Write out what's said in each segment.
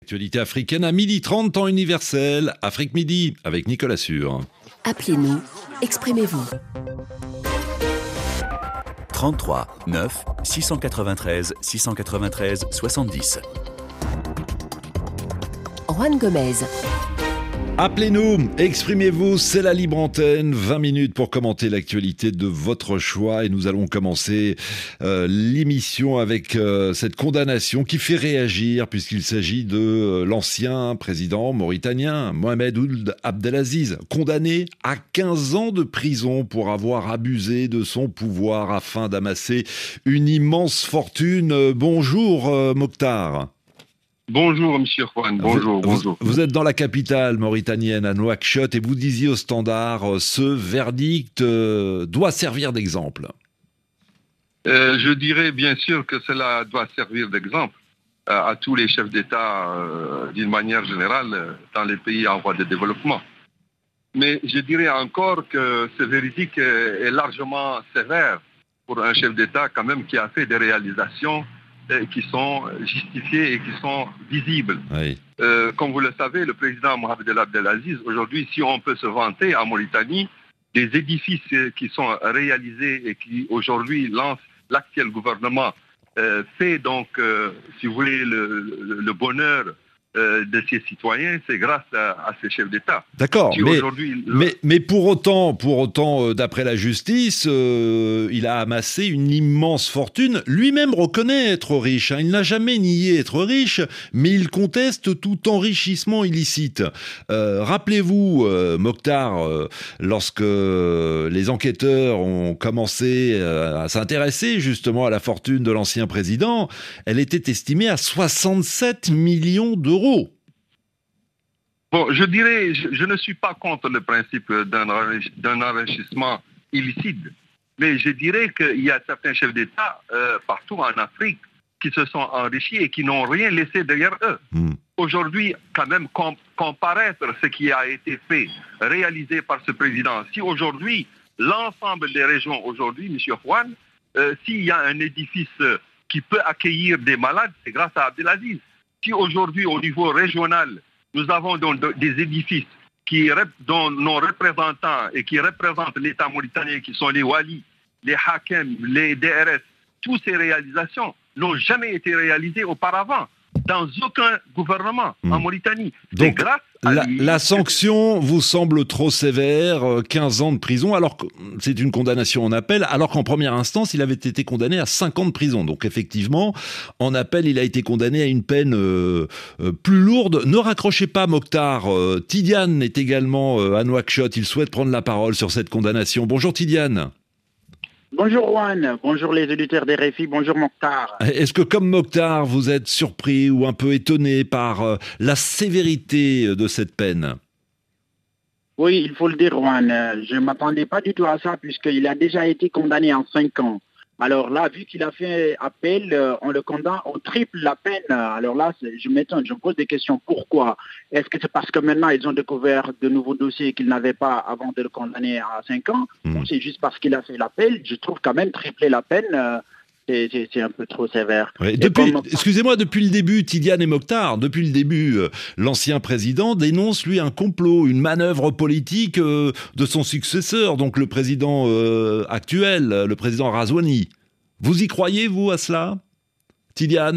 Actualité africaine à 12h30, temps universel, Afrique Midi, avec Nicolas Sûr. Appelez-nous, exprimez-vous. 33 9 693 693 70. Juan Gomez. Appelez-nous, exprimez-vous, c'est la libre antenne, 20 minutes pour commenter l'actualité de votre choix et nous allons commencer l'émission avec cette condamnation qui fait réagir puisqu'il s'agit de l'ancien président mauritanien Mohamed Ould Abdelaziz, condamné à 15 ans de prison pour avoir abusé de son pouvoir afin d'amasser une immense fortune. Bonjour Mokhtar. Bonjour, monsieur Juan. Bonjour. Vous êtes dans la capitale mauritanienne, à Nouakchott, et vous disiez au Standard, ce verdict doit servir d'exemple. Je dirais bien sûr que cela doit servir d'exemple à tous les chefs d'État d'une manière générale dans les pays en voie de développement. Mais je dirais encore que ce verdict est largement sévère pour un chef d'État quand même qui a fait des réalisations qui sont justifiés et qui sont visibles. Oui. Comme vous le savez, le président Mohamed Abdelaziz, aujourd'hui, si on peut se vanter en Mauritanie, des édifices qui sont réalisés et qui aujourd'hui lancent l'actuel gouvernement, fait donc, si vous voulez, le bonheur de ses citoyens, c'est grâce à ces chefs d'État. D'accord, mais pour autant, d'après la justice, il a amassé une immense fortune. Lui-même reconnaît être riche, hein. Il n'a jamais nié être riche, mais il conteste tout enrichissement illicite. Rappelez-vous, Mokhtar, lorsque les enquêteurs ont commencé à s'intéresser justement à la fortune de l'ancien président, elle était estimée à 67 millions d'euros. Bon, je dirais, je ne suis pas contre le principe d'un enrichissement illicite, mais je dirais qu'il y a certains chefs d'État partout en Afrique qui se sont enrichis et qui n'ont rien laissé derrière eux. Aujourd'hui, quand même, comparaître ce qui a été fait, réalisé par ce président, si aujourd'hui, l'ensemble des régions, aujourd'hui, M. Juan, s'il y a un édifice qui peut accueillir des malades, c'est grâce à Abdelaziz. Si aujourd'hui, au niveau régional, nous avons donc des édifices dont nos représentants et qui représentent l'État mauritanien, qui sont les Wali, les Hakem, les DRS, toutes ces réalisations n'ont jamais été réalisées auparavant dans aucun gouvernement en Mauritanie. Donc, grâce à la sanction vous semble trop sévère, 15 ans de prison, alors que c'est une condamnation en appel, alors qu'en première instance, il avait été condamné à 5 ans de prison. Donc effectivement, en appel, il a été condamné à une peine plus lourde. Ne raccrochez pas, Mokhtar. Tidiane est également à Nouakchott. Il souhaite prendre la parole sur cette condamnation. Bonjour Tidiane. Bonjour Juan, bonjour les auditeurs des RFI, bonjour Mokhtar. Est-ce que comme Mokhtar, vous êtes surpris ou un peu étonné par la sévérité de cette peine ? Oui, il faut le dire Juan, je ne m'attendais pas du tout à ça puisqu'il a déjà été condamné en 5 ans. Alors là, vu qu'il a fait appel, on le condamne, on triple la peine. Alors là, je m'étonne, je me pose des questions. Pourquoi ? Est-ce que c'est parce que maintenant, ils ont découvert de nouveaux dossiers qu'ils n'avaient pas avant de le condamner à 5 ans ? Ou c'est juste parce qu'il a fait l'appel ? Je trouve quand même tripler la peine, c'est un peu trop sévère. Oui, excusez-moi, depuis le début, Tidiane et Mokhtar, depuis le début, l'ancien président dénonce, lui, un complot, une manœuvre politique de son successeur, donc le président actuel, le président Razouani. Vous y croyez, vous, à cela, Tidiane ?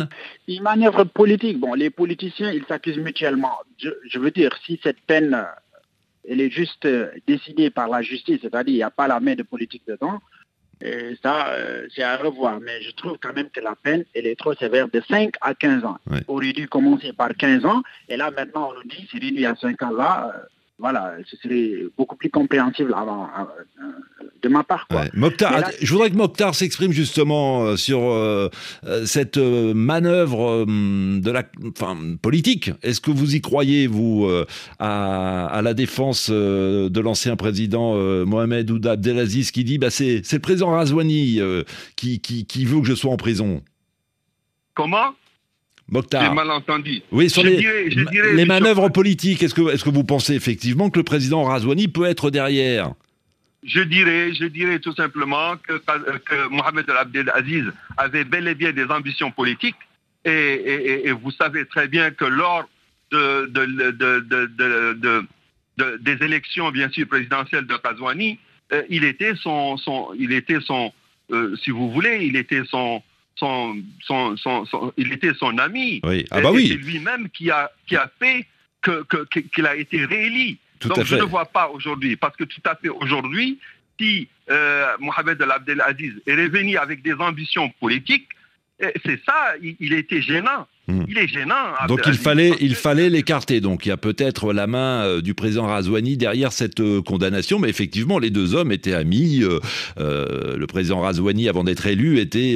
Une manœuvre politique, bon, les politiciens, ils s'accusent mutuellement. Je veux dire, si cette peine, elle est juste décidée par la justice, c'est-à-dire il n'y a pas la main de politique dedans, et ça, c'est à revoir. Mais je trouve quand même que la peine, elle est trop sévère, de 5 à 15 ans. Ouais. On aurait dû commencer par 15 ans, et là, maintenant, on nous dit, c'est réduit à 5 ans. Là, voilà, ce serait beaucoup plus compréhensible de ma part, quoi. Ouais. Mokhtar, là, je voudrais que Mokhtar s'exprime justement sur cette manœuvre politique. Est-ce que vous y croyez, vous, à la défense de l'ancien président Mohamed Ould Abdelaziz qui dit c'est le président Razouani qui veut que je sois en prison ? Comment ? Mokhtar. J'ai mal entendu. Oui, sur je dirais, les manœuvres politiques, est-ce que vous pensez effectivement que le président Razouani peut être derrière ? Je dirais tout simplement que Mohamed Abdelaziz avait bel et bien des ambitions politiques et vous savez très bien que lors des élections, bien sûr, présidentielles de Razouani, il était si vous voulez, il était son ami. Oui. Ah bah oui. C'est lui-même qui a fait qu'il a été réélu. Donc je ne vois pas aujourd'hui, parce que tout à fait aujourd'hui, si Mohamed El Abdelaziz est revenu avec des ambitions politiques, c'est ça, il était gênant. Il est gênant. Donc il fallait l'écarter. Donc il y a peut-être la main du président Razouani derrière cette condamnation, mais effectivement les deux hommes étaient amis. Le président Razouani, avant d'être élu, était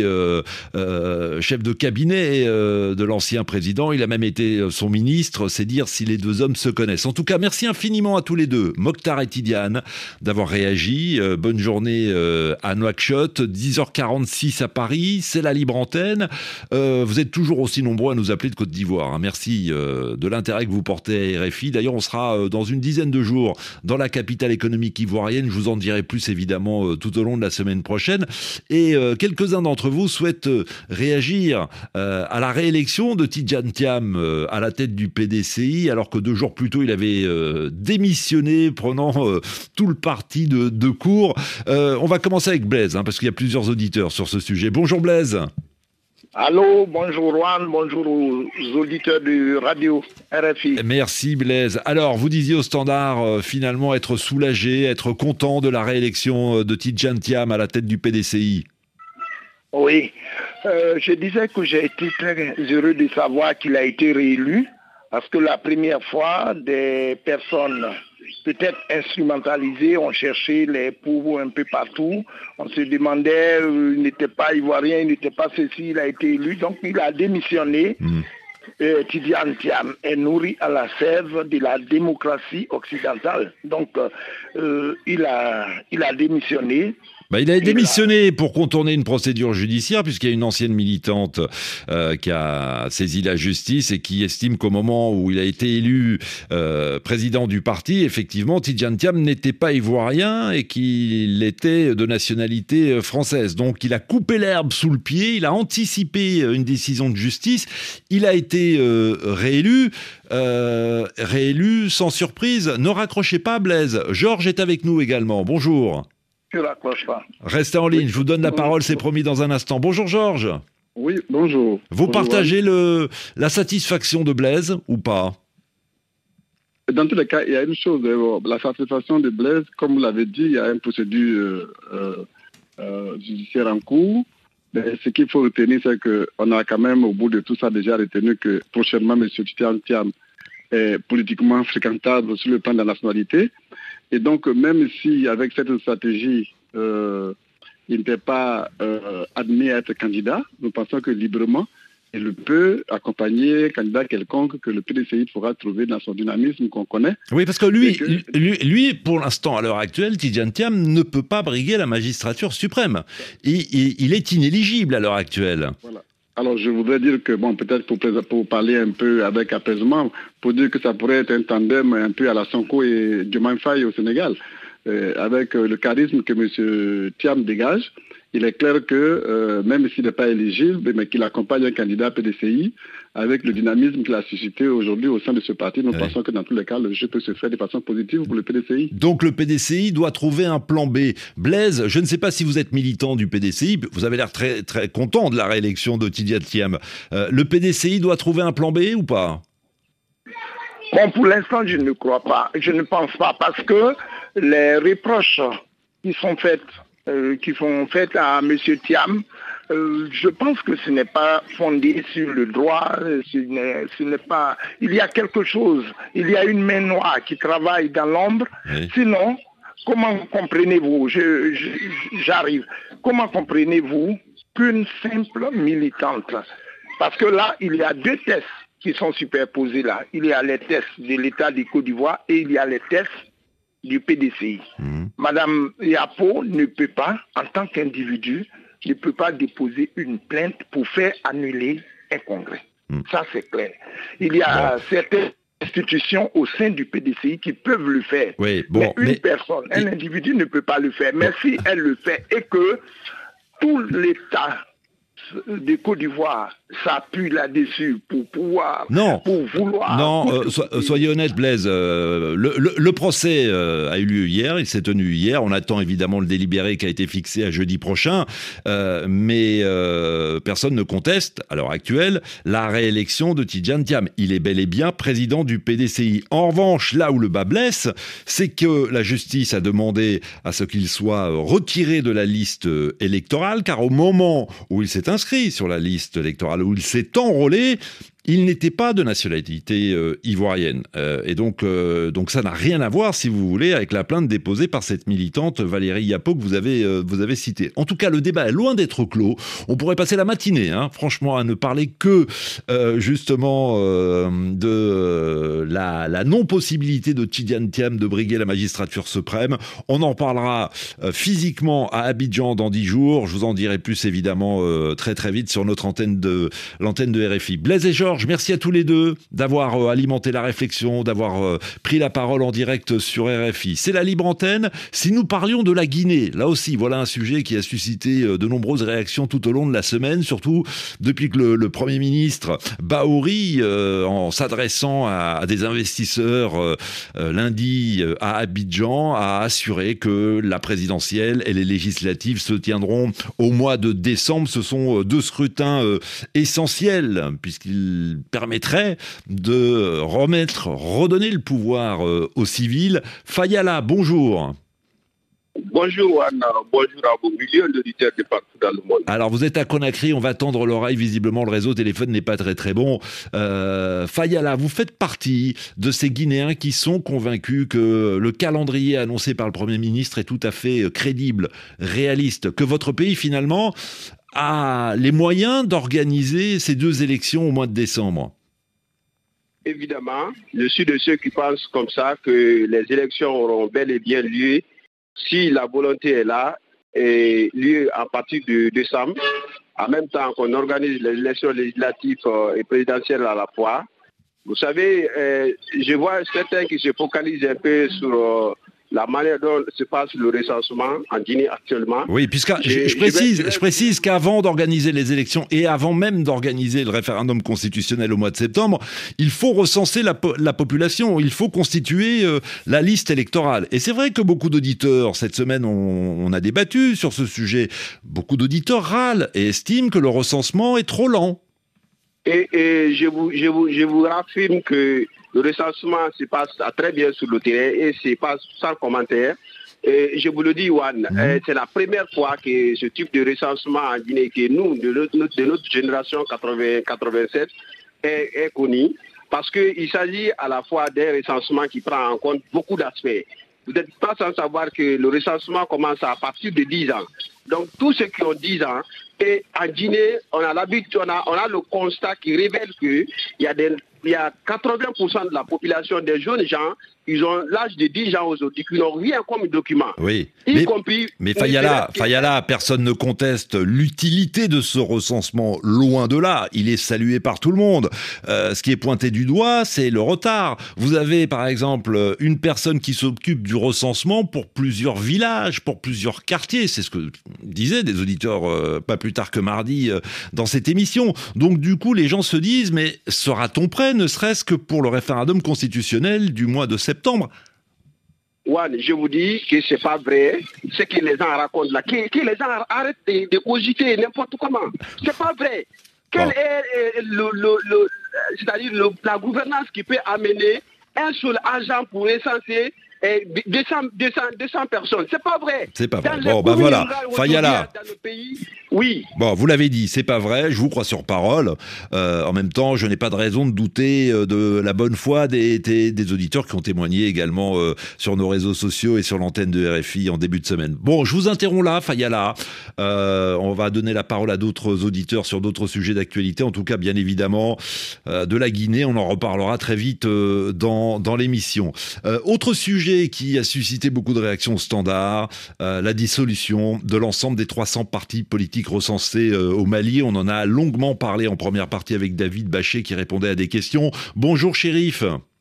chef de cabinet de l'ancien président. Il a même été son ministre. C'est dire si les deux hommes se connaissent. En tout cas, merci infiniment à tous les deux, Mokhtar et Tidiane, d'avoir réagi. Bonne journée à Nouakchott, 10h46 à Paris. C'est la libre antenne. Vous êtes toujours aussi nombreux à nous appeler de Côte d'Ivoire. Merci de l'intérêt que vous portez à RFI. D'ailleurs, on sera dans une dizaine de jours dans la capitale économique ivoirienne. Je vous en dirai plus évidemment tout au long de la semaine prochaine. Et quelques-uns d'entre vous souhaitent réagir à la réélection de Tidjane Thiam à la tête du PDCI, alors que 2 jours plus tôt, il avait démissionné, prenant tout le parti de court. On va commencer avec Blaise, parce qu'il y a plusieurs auditeurs sur ce sujet. Bonjour Blaise. Allô, bonjour Juan, bonjour aux auditeurs de radio RFI. Merci Blaise. Alors, vous disiez au Standard, finalement, être soulagé, être content de la réélection de Tidjane Thiam à la tête du PDCI. Oui, je disais que j'ai été très heureux de savoir qu'il a été réélu, parce que la première fois, des personnes peut-être instrumentalisées ont cherché les pauvres un peu partout. On se demandait, il n'était pas ivoirien, il n'était pas ceci, il a été élu, donc il a démissionné. Tidjane Thiam est nourri à la sève de la démocratie occidentale. Donc il a démissionné. Il a démissionné pour contourner une procédure judiciaire, puisqu'il y a une ancienne militante qui a saisi la justice et qui estime qu'au moment où il a été élu président du parti, effectivement, Tidjane Thiam n'était pas ivoirien et qu'il était de nationalité française. Donc il a coupé l'herbe sous le pied, il a anticipé une décision de justice, il a été réélu sans surprise. Ne raccrochez pas Blaise, Georges est avec nous également, bonjour. Je ne raccroche pas. Restez en ligne, je vous donne la parole, c'est promis dans un instant. Bonjour Georges. Oui, bonjour. Vous partagez la satisfaction de Blaise ou pas? Dans tous les cas, il y a une chose, la satisfaction de Blaise, comme vous l'avez dit, il y a une procédure judiciaire en cours. Mais ce qu'il faut retenir, c'est qu'on a quand même, au bout de tout ça, déjà retenu que prochainement, M. Tidjane Thiam est politiquement fréquentable sur le plan de la nationalité. Et donc, même si avec cette stratégie, il n'était pas admis à être candidat, nous pensons que librement, il peut accompagner candidat quelconque que le PDCI pourra trouver dans son dynamisme qu'on connaît. Oui, parce que lui, pour l'instant, à l'heure actuelle, Tidjane Thiam ne peut pas briguer la magistrature suprême. Il est inéligible à l'heure actuelle. Voilà. Alors, je voudrais dire que, peut-être pour parler un peu avec apaisement, pour dire que ça pourrait être un tandem un peu à la Sonko et Diomaye Faye au Sénégal. Avec le charisme que M. Thiam dégage, il est clair que, même s'il n'est pas éligible, mais qu'il accompagne un candidat PDCI, avec le dynamisme qu'il a suscité aujourd'hui au sein de ce parti, nous pensons que dans tous les cas, le jeu peut se faire de façon positive pour le PDCI. Donc le PDCI doit trouver un plan B. Blaise, je ne sais pas si vous êtes militant du PDCI, vous avez l'air très, très content de la réélection de Tidjane Thiam. Le PDCI doit trouver un plan B ou pas? Bon, pour l'instant, je ne crois pas. Je ne pense pas, parce que les reproches qui sont faites à M. Thiam, je pense que ce n'est pas fondé sur le droit, ce n'est pas... Il y a quelque chose, il y a une main noire qui travaille dans l'ombre. Oui. Sinon, comment comprenez-vous, j'arrive, comment comprenez-vous qu'une simple militante, parce que là, il y a 2 tests qui sont superposés là. Il y a les tests de l'État de Côte d'Ivoire et il y a les tests du PDCI. Madame Yapo ne peut pas, en tant qu'individu, ne peut pas déposer une plainte pour faire annuler un congrès. Ça, c'est clair. Il y a certaines institutions au sein du PDCI qui peuvent le faire. Oui, mais une personne, un individu ne peut pas le faire. Mais si elle le fait et que tout l'État de Côte d'Ivoire s'appuie là-dessus pour pouvoir, non. pour vouloir... Non, soyez honnête, Blaise. Le procès a eu lieu hier, il s'est tenu hier. On attend évidemment le délibéré qui a été fixé à jeudi prochain. Mais personne ne conteste, à l'heure actuelle, la réélection de Tidjane Thiam. Il est bel et bien président du PDCI. En revanche, là où le bas blesse, c'est que la justice a demandé à ce qu'il soit retiré de la liste électorale, car au moment où il s'est inscrit sur la liste électorale, où il s'est enrôlé, il n'était pas de nationalité ivoirienne. Et donc ça n'a rien à voir, si vous voulez, avec la plainte déposée par cette militante Valérie Yapo que vous avez citée. En tout cas, le débat est loin d'être clos. On pourrait passer la matinée, franchement, à ne parler que justement de la non-possibilité de Tidjane Thiam de briguer la magistrature suprême. On en parlera physiquement à Abidjan dans 10 jours. Je vous en dirai plus, évidemment, très très vite sur notre l'antenne de RFI. Blaise et Georges, merci à tous les deux d'avoir alimenté la réflexion, d'avoir pris la parole en direct sur RFI. C'est la libre antenne. Si nous parlions de la Guinée, là aussi, voilà un sujet qui a suscité de nombreuses réactions tout au long de la semaine, surtout depuis que le Premier ministre Bahouri, en s'adressant à des investisseurs lundi à Abidjan, a assuré que la présidentielle et les législatives se tiendront au mois de décembre. Ce sont deux scrutins essentiels, puisqu'ils permettrait de redonner le pouvoir aux civils. Fayala, bonjour. Bonjour Anna, bonjour à vos millions d'auditeurs de partout dans le monde. Alors vous êtes à Conakry, on va tendre l'oreille, visiblement le réseau téléphone n'est pas très très bon. Fayala, vous faites partie de ces Guinéens qui sont convaincus que le calendrier annoncé par le Premier ministre est tout à fait crédible, réaliste, que votre pays finalement a les moyens d'organiser ces deux élections au mois de décembre? Évidemment, je suis de ceux qui pensent comme ça, que les élections auront bel et bien lieu si la volonté est là, et lieu à partir de décembre, en même temps qu'on organise les élections législatives et présidentielles à la fois. Vous savez, je vois certains qui se focalisent un peu sur la manière dont se passe le recensement en Guinée actuellement. Oui, puisque je précise qu'avant d'organiser les élections et avant même d'organiser le référendum constitutionnel au mois de septembre, il faut recenser la population, il faut constituer la liste électorale. Et c'est vrai que beaucoup d'auditeurs, cette semaine on a débattu sur ce sujet, beaucoup d'auditeurs râlent et estiment que le recensement est trop lent. Et je vous raffirme que le recensement se passe très bien sur le terrain et se passe sans commentaire. Et je vous le dis, Juan, c'est la première fois que ce type de recensement en Guinée, que nous, de notre génération 80-87, est connu. Parce qu'il s'agit à la fois d'un recensement qui prend en compte beaucoup d'aspects. Vous n'êtes pas sans savoir que le recensement commence à partir de 10 ans. Donc tous ceux qui ont 10 ans, et en Guinée, on a l'habitude, on a le constat qui révèle qu'il y a 80% de la population des jeunes gens, ils ont l'âge de 10 ans aujourd'hui, qui n'ont rien comme document. Oui, compris. Mais Fayala, personne ne conteste l'utilité de ce recensement, loin de là. Il est salué par tout le monde. Ce qui est pointé du doigt, c'est le retard. Vous avez, par exemple, une personne qui s'occupe du recensement pour plusieurs villages, pour plusieurs quartiers. C'est ce que disaient des auditeurs pas plus tard que mardi dans cette émission. Donc du coup, les gens se disent, mais sera-t-on prêt, ne serait-ce que pour le référendum constitutionnel du mois de septembre? Juan, je vous dis que c'est pas vrai ce que les gens racontent là. Que les gens arrêtent de cogiter n'importe comment. C'est pas vrai. Quel est c'est-à-dire la gouvernance qui peut amener un seul agent pour recenser 200 personnes? C'est pas vrai. C'est pas vrai. Bon, ben voilà. Fayala. Dans le pays, oui. Bon, vous l'avez dit, c'est pas vrai. Je vous crois sur parole. En même temps, je n'ai pas de raison de douter de la bonne foi des auditeurs qui ont témoigné également sur nos réseaux sociaux et sur l'antenne de RFI en début de semaine. Bon, je vous interromps là, Fayala. On va donner la parole à d'autres auditeurs sur d'autres sujets d'actualité. En tout cas, bien évidemment, de la Guinée. On en reparlera très vite dans l'émission. Autre sujet qui a suscité beaucoup de réactions au Standard, la dissolution de l'ensemble des 300 partis politiques recensés au Mali. On en a longuement parlé en première partie avec David Bachet qui répondait à des questions. Bonjour Chérif.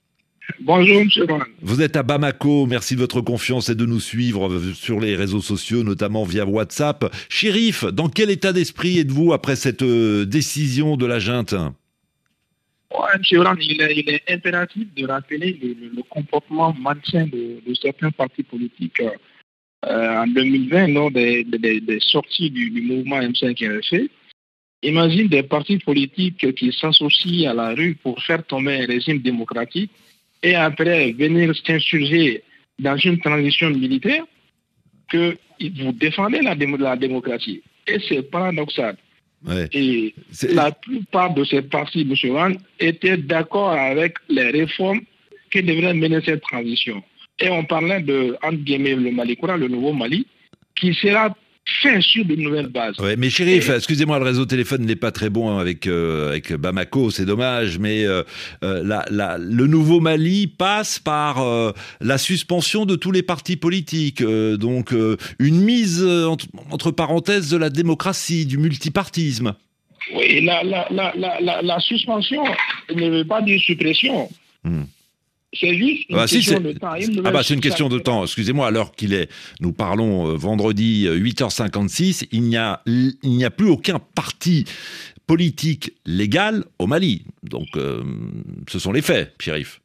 Bonjour, M. Rohan. Vous êtes à Bamako, merci de votre confiance et de nous suivre sur les réseaux sociaux, notamment via WhatsApp. Chérif, dans quel état d'esprit êtes-vous après cette décision de la junte ? M. Rohan, il est impératif de rappeler le comportement malsain de certains partis politiques en 2020 lors des sorties du mouvement M5RFC. Imagine des partis politiques qui s'associent à la rue pour faire tomber un régime démocratique et après venir s'insurger dans une transition militaire que vous défendez la démocratie. Et c'est paradoxal. Ouais. Et la plupart de ces partis, M. Rohan, étaient d'accord avec les réformes qui devraient mener cette transition. Et on parlait de, entre guillemets, le Mali courant, le nouveau Mali, qui sera fait sur de nouvelles bases. Ouais, mais Chérif, excusez-moi, le réseau téléphone n'est pas très bon avec Bamako, c'est dommage, mais le nouveau Mali passe par la suspension de tous les partis politiques, donc une mise entre parenthèses de la démocratie, du multipartisme. Oui, la suspension ne veut pas dire suppression. C'est juste une question de temps. C'est une question de temps. Excusez-moi, alors qu'il est, nous parlons vendredi 8h56, il n'y a plus aucun parti politique légal au Mali. Donc, ce sont les faits, Chérif.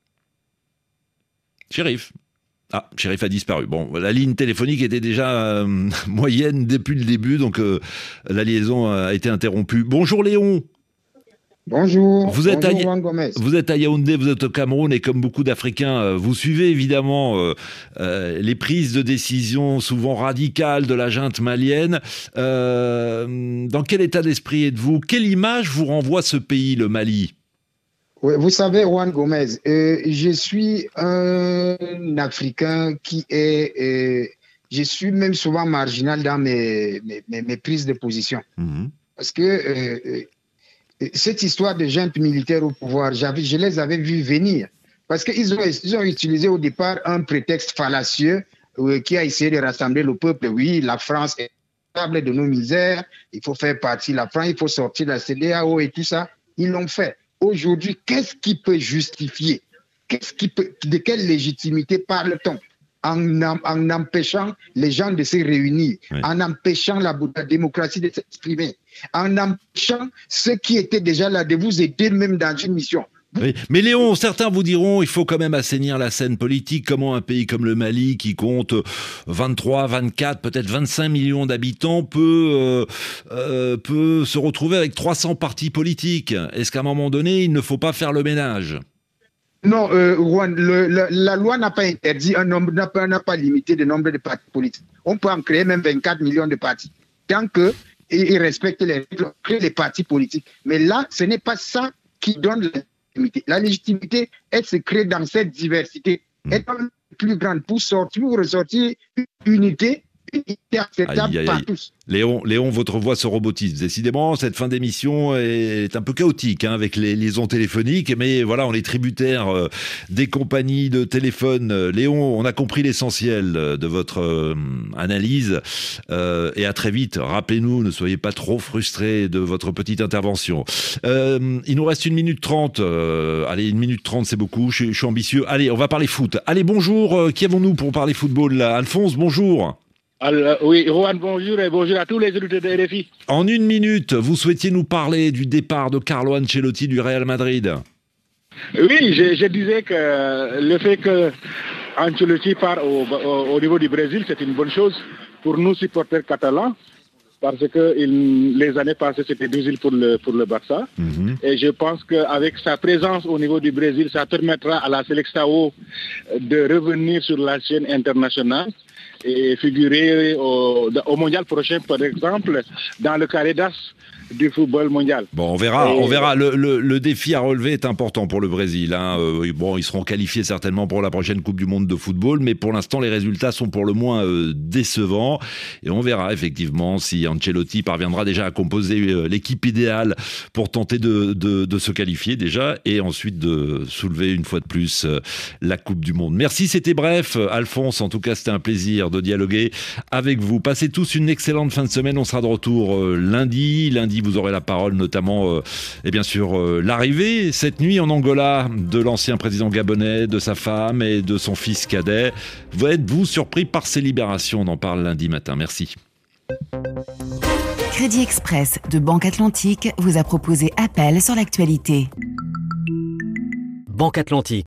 Chérif a disparu. Bon, la ligne téléphonique était déjà moyenne depuis le début, donc la liaison a été interrompue. Bonjour Léon. Bonjour, vous êtes Juan Gomez. Vous êtes à Yaoundé, vous êtes au Cameroun et comme beaucoup d'Africains, vous suivez évidemment les prises de décision souvent radicales de la junte malienne. Dans quel état d'esprit êtes-vous ? Quelle image vous renvoie ce pays, le Mali ? Oui, vous savez, Juan Gomez, je suis un Africain qui est... je suis même souvent marginal dans mes prises de position. Parce que... cette histoire de junte militaire au pouvoir, je les avais vus venir. Parce qu'ils ont utilisé au départ un prétexte fallacieux qui a essayé de rassembler le peuple. Oui, la France est responsable de nos misères, il faut faire partie de la France, il faut sortir de la CEDEAO et tout ça. Ils l'ont fait. Aujourd'hui, qu'est-ce qui peut justifier ? De quelle légitimité parle-t-on ? En empêchant les gens de se réunir, en empêchant la démocratie de s'exprimer, en empêchant ceux qui étaient déjà là de vous aider même dans une mission. Oui. Mais Léon, certains vous diront il faut quand même assainir la scène politique. Comment un pays comme le Mali, qui compte 23, 24, peut-être 25 millions d'habitants, peut se retrouver avec 300 partis politiques ? Est-ce qu'à un moment donné, il ne faut pas faire le ménage ? Non, Juan, la loi n'a pas interdit n'a pas limité le nombre de partis politiques. On peut en créer même 24 millions de partis. Tant qu'ils respectent les règles, créer les partis politiques. Mais là, ce n'est pas ça qui donne la légitimité. La légitimité, elle se crée dans cette diversité. Être plus grande pour ressortir une unité acceptable par tous. Léon, votre voix se robotise. Décidément, cette fin d'émission est un peu chaotique avec les liaisons téléphoniques, mais voilà, on est tributaire des compagnies de téléphone. Léon, on a compris l'essentiel de votre analyse et à très vite. Rappelez-nous, ne soyez pas trop frustrés de votre petite intervention. Il nous reste 1 minute 30. Allez, 1 minute 30, c'est beaucoup. Je suis ambitieux. Allez, on va parler foot. Allez, bonjour. Qui avons-nous pour parler football là ? Alphonse, bonjour. Oui, Rohan, bonjour et bonjour à tous les auditeurs de RFI. En 1 minute, vous souhaitiez nous parler du départ de Carlo Ancelotti du Real Madrid. Oui, je disais que le fait que Ancelotti part au niveau du Brésil, c'est une bonne chose pour nous supporters catalans, parce que les années passées, c'était difficile pour le Barça. Et je pense qu'avec sa présence au niveau du Brésil, ça permettra à la Seleção de revenir sur la scène internationale et figurer au mondial prochain, par exemple, dans le carré d'as du football mondial. Bon, on verra. Le défi à relever est important pour le Brésil. Bon, ils seront qualifiés certainement pour la prochaine Coupe du Monde de football, mais pour l'instant, les résultats sont pour le moins décevants. Et on verra effectivement si Ancelotti parviendra déjà à composer l'équipe idéale pour tenter de se qualifier déjà, et ensuite de soulever une fois de plus la Coupe du Monde. Merci, c'était bref. Alphonse, en tout cas, c'était un plaisir plaisir de dialoguer avec vous. Passez tous une excellente fin de semaine. On sera de retour lundi. Lundi, vous aurez la parole, notamment, et bien sûr, l'arrivée cette nuit en Angola de l'ancien président gabonais, de sa femme et de son fils cadet. Êtes-vous surpris par ces libérations? On en parle lundi matin. Merci. Crédit Express de Banque Atlantique vous a proposé Appel sur l'actualité. Banque Atlantique.